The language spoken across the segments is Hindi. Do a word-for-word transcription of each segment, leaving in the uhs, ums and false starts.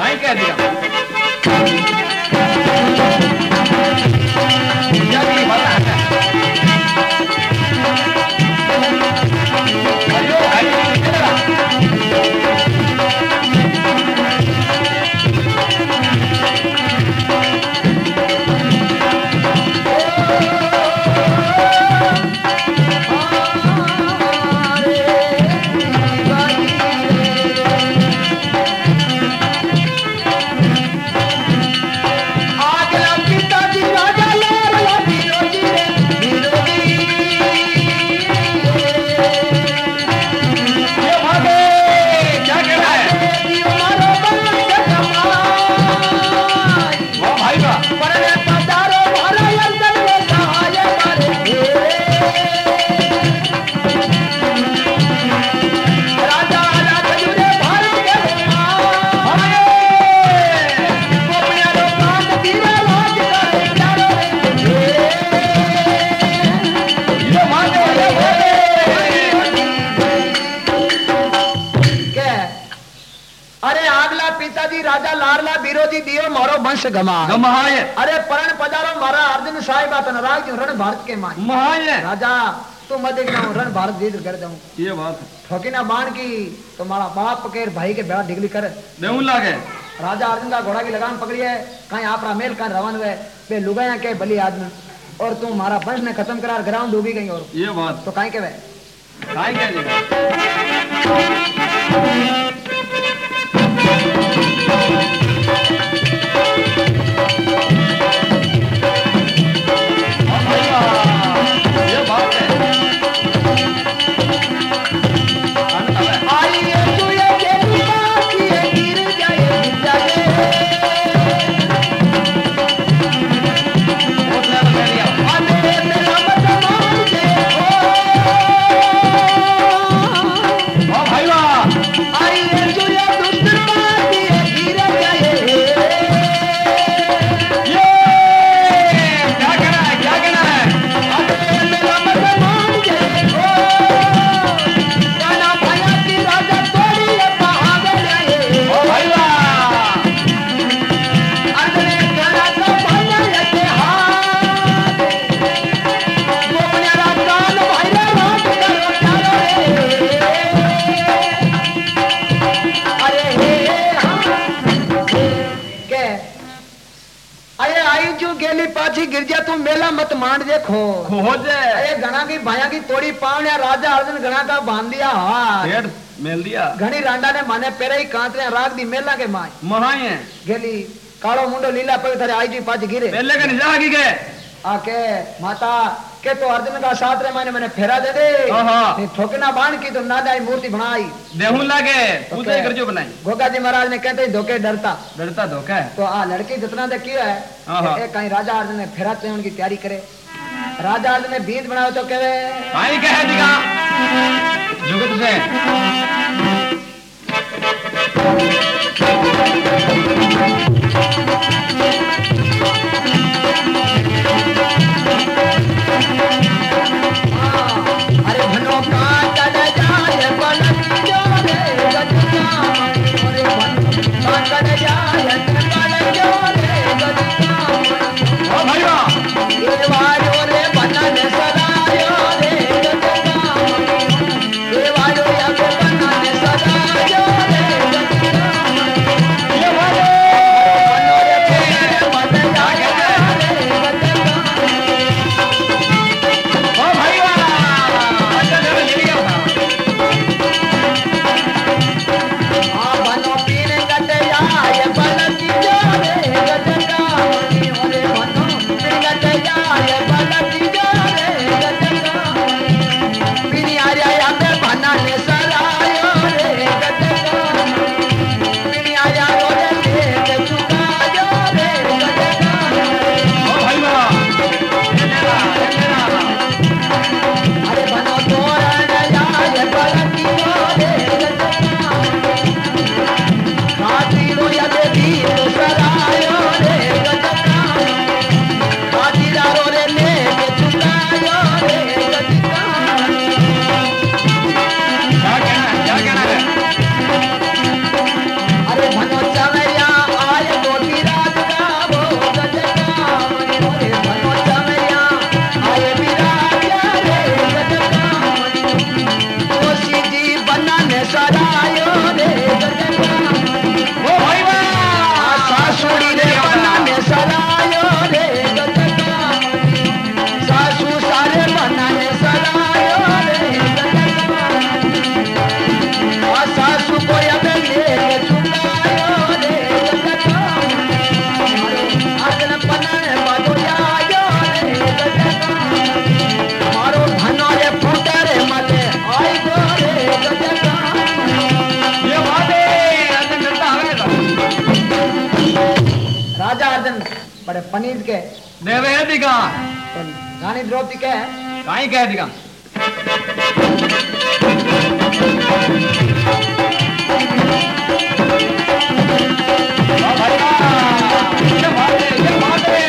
काई कह दिया क्या की बात है अयो अयो गमाए अरे परण पधारो मारा अर्जुन साहिब आतन राज रण भारत के माई महाए राजा तू मत देखना रण भारत जीत कर जाऊं ये बात ठोकी ना बाण की तुम्हारा बाप के भाई के बेड़ा डिगली कर देऊं लागे राजा अर्जुन का घोड़ा की लगाम पकड़ी है कहीं आपरा मेल कहीं रवन हुए बे लुगाया के बली आदमी और तू मारा वंश ने खत्म करा ग्राउंड डूबी गई और ये बात तो कहीं के वे काई कह दिया देखो अरे गणा की भाया की तोड़ी पावने राजा अर्जुन गणा का बांध दिया हाथ मेल दिया घनी रांडा ने माने पेरे ही कांतरे राग दी मेला के माय महाए गेली कालो मुंडो लीला पे थारे आई जी पाछ गिरे मेले के निजा की गए आके माता के तो अर्जुन का साथ रे माने मैंने फेरा दे दे नहीं ठोकना बाण की तो नादाई मूर्ति बनाई देहू लागे पूजा कर जो बनाई गोगा जी महाराज ने कहते धोखे डरता डरता धोखा है तो आ लड़की जितना दे किया है एक कहीं राजा अर्जुन ने फेरा ते उनकी तैयारी करे राजा अर्जुन ने बीज बनाओ तो कहे आई कहे दिखा जुगत से अरे भनो का चल जाए पलक जो रे गजया अरे भनो का चल जाए पलक जो रे गजया ओ भैया ये वायो रे बनन सदायो रे गजया ये वायो या बनन सदायो रे गजया पड़े पनीर के देवे है दिखा तो रानी द्रौपदी के काई कह दिखा वाह भाई वाह ये बात है ये बात है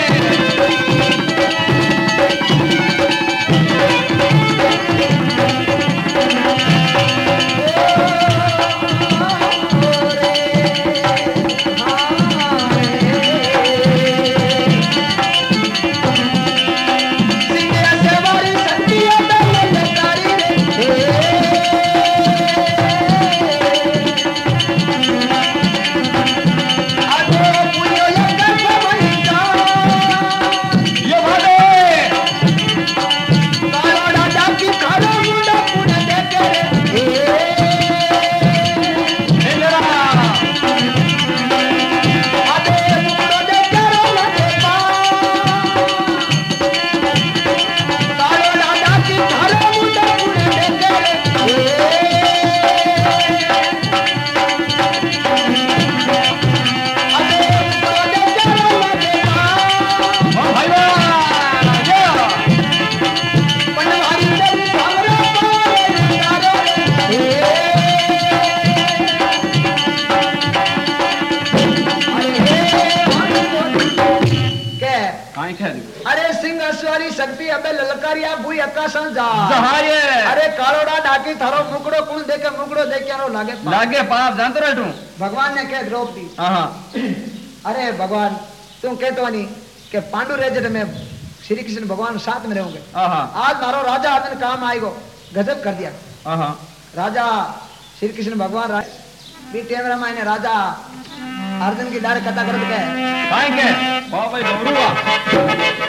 अरे सिंह अस्वारी शक्ति अबे ललकारिया बुई आकाशन जा जहाये अरे कालोड़ा डाकी थारो मुकड़ो कुण देखे मुकड़ो देखे रो लागे पाप। लागे पाप जानतो रहटू भगवान ने कह द्रौपदी हां अरे भगवान तुम कहतो नहीं कि पांडु राज्य में श्री कृष्ण भगवान साथ में रहोगे हां आज मारो राजा आदन काम आएगो गजब कर दिया हां राजा श्री कृष्ण भगवान भी टेमरा मायने राजा अर्जुन की डार कथा करत के काई के वाह भाई गौरवा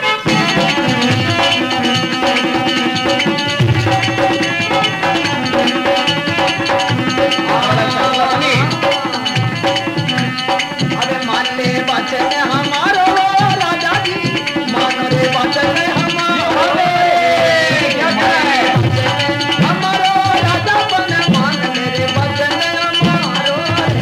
अरे मान ले बचन हमारो राजा जी मान रे बचन हमारो क्या करे हमारो राजा बन मान मेरे बचन हमारो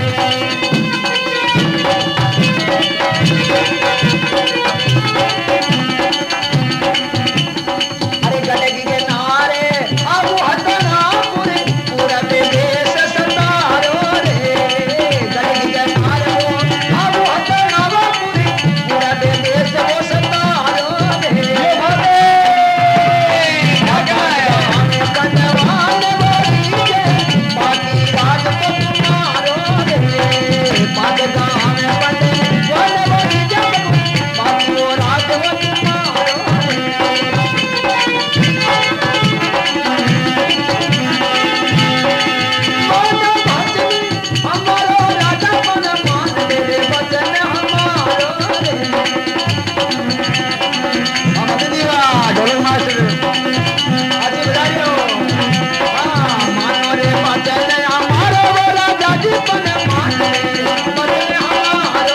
अरे गडगी के नारे आबू हटना पूरे पूरा देश सतारो रे गडगी के नारे आबू हटना पूरे पूरा देश वो सतारो रे कंडवान बोली के बाकी राज को तुम्हारो रे पाँच गाँव में बने वन बोली जब बाकी वो राज वो तुम्हारो रे हमारो राजा बन मान मेरे बचन हमारो रे हम दीवा ढोलक मास्टर आज बजाइयो हां मानो रे बचन हमारो राजा जी बन मान मेरे बचन हमारो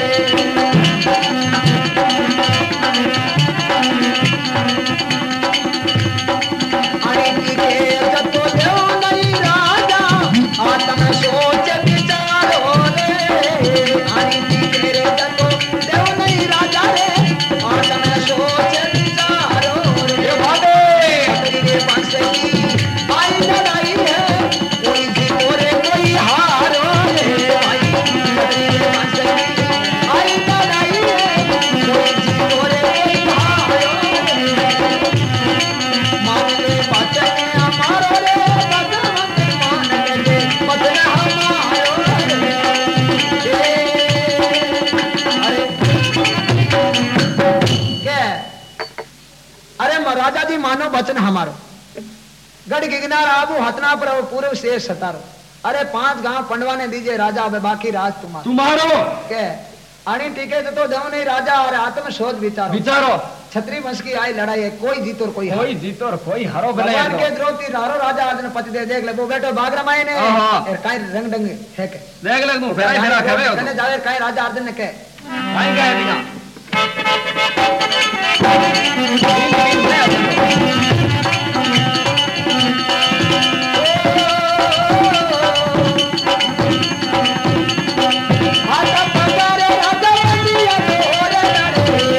रे अरे के जतो देव नहीं राजा आत्म सोच विचारो रे अरे के जतो देव नहीं राजा रे आत्म सोच विचारो रे भादे तेरे पास की आई लड़ाई है कोई जीतो रे कोई हारो रे भाई तेरे पास की आई लड़ाई है कोई जीतो रे कोई हारो रे मान ले बचन हमारो रे भगवंत मान ले बचन हमारो रे अरे क्या अरे महाराजा जी मानो बचन हमारो गढ़ गिगनार आबू हतना पर पूर्व शेष सतारो अरे पांच गांव पंडवा ने दीजिए राजा अब बाकी राज तुम्हारा तुम्हारो क्या आनी टीके तो देव नहीं राजा और आत्म सोच विचारो विचारो छत्री वंश की आई लड़ाई है कोई जीतो और कोई हारो कोई जीतो और कोई हरो भले भगवान के द्रौपदी हारो राजा आदन पति दे देख ले वो बेटो बागरा माई ने हाँ, हाँ। और काई रंग डंग है के देख ले तू फेरा फेरा खावे हो कने जावे काई राजा अर्जुन ने के काई कह दिखा आता पगारे राजा बंदिया तोरे लड़े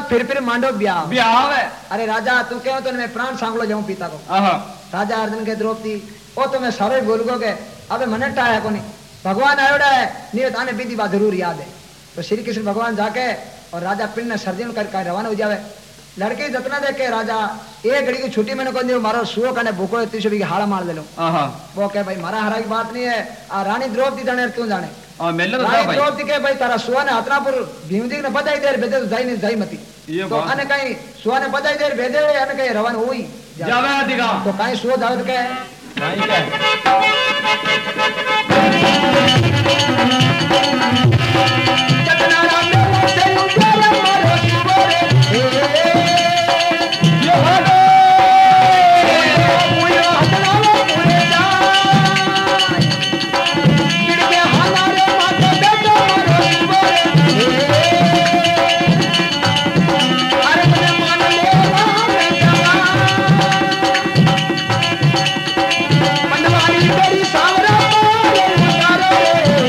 फिर फिर मांडो ब्याह ब्याह है अरे राजा तू कहो तो मैं प्राण सांगलो जाऊं पिता को आहा राजा अर्जुन के द्रौपदी ओ तो मैं सारे बोल गो के अबे मने टाया कोनी भगवान आयोड़ा है नियत आने विधि बात जरूर याद है तो श्री कृष्ण भगवान जाके और राजा पिंड ने सर्जन कर रवाना हो जावे लड़के जतना देखे राजा एक घड़ी की छुट्टी मैंने कह मारो सुओ कने भूखो तीसो भी हाड़ा मार दे लो आहा वो कहे भाई मारा हरा की बात नहीं है आ रानी द्रौपदी जाने तू जाने आ मेले तो रानी भाई द्रौपदी के भाई तारा सुआ ने हतनापुर भीम जी ने बधाई देर भेजे तो जाई नहीं जाई मती ये तो बात अने कहीं सुआ ने बधाई देर भेजे अने कहीं रवाना हुई जावे अधिका तो कहीं सुआ जावे के भाई क्या जतना राम ने से उजाला मारो सुबोरे ये भागो मुयो हतना मुरे जा गिर के हमारे माथे बेटो मारो सुबोरे अरे मने मान ले राम बेटा मनवारी तेरी सावरा मारे उतारे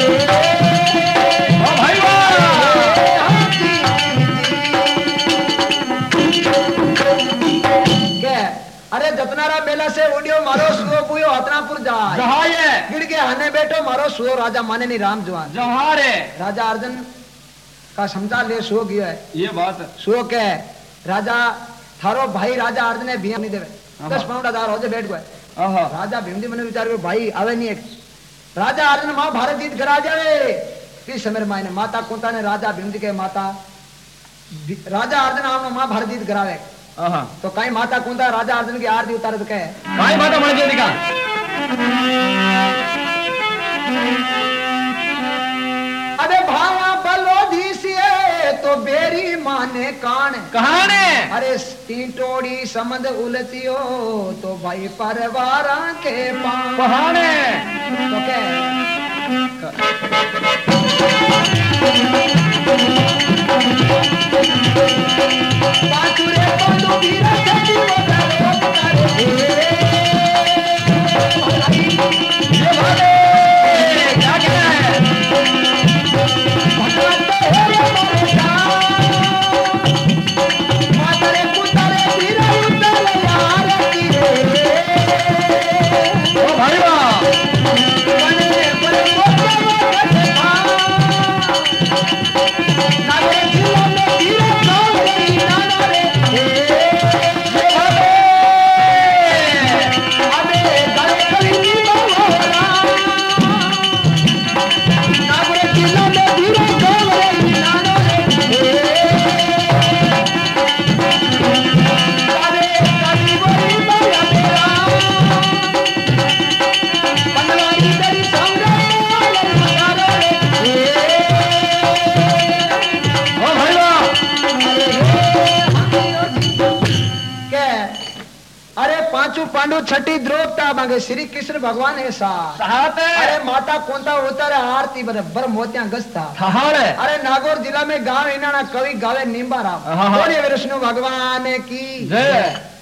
ओ भाई वाह के अरे जतनारा मेला से उड़ियो मारो सुओ बुयो हतनापुर जाए जहां है गिड़ के हने बैठो मारो सुओ राजा माने नहीं राम जवान जहां रे राजा अर्जुन का समझा ले सुओ गयो है ये बात है सुओ के राजा थारो भाई राजा अर्जुन ने भी नहीं देवे हाँ। दस पाउंड हजार हो जाए बैठ गए आहा राजा भीमजी मन विचार करो भाई आवे नहीं एक राजा अर्जुन मां भारत जीत करा जावे किस समय मायने माता कुंता ने राजा भीमजी के माता राजा अर्जुन आम मां भारत जीत करावे आहा तो कहीं माता कुंता राजा अर्जुन की आरती उतारे तो कहे भाई माता मन के अधिका अरे भाया बलोधी से तो बेरी माने कान कहां ने अरे तीटोड़ी समझ उलटियो तो भाई परवारा के पान कहां ने तो क्या पाचुरे पांडु वीरा छठी उतारे उतारे ये भागे क्या कहना है भगवान तो है मरता मातरे पुतारे वीरा उतारे यार की ओ भाई वाह बने बने मोटे नागे जिला में वीरा गावती नाना रे ये भागे अबे गले कली की मोहरा नागरे जिला में वीरा गावती नाना रे अबे कली वही माया तेरा मनवारी तेरी संगरा माया रे ओ भाई वाह के अरे पांचू पांडु छठी द्रौपदा मांगे श्री कृष्ण भगवान ऐसा साहत है अरे माता कोंता उतारे आरती बराबर मोतिया गस्ता कहां रे अरे नागौर जिला में गांव इनाना कवि गावे निम्बा राम हाँ, हाँ। बोलिए विष्णु भगवान की जय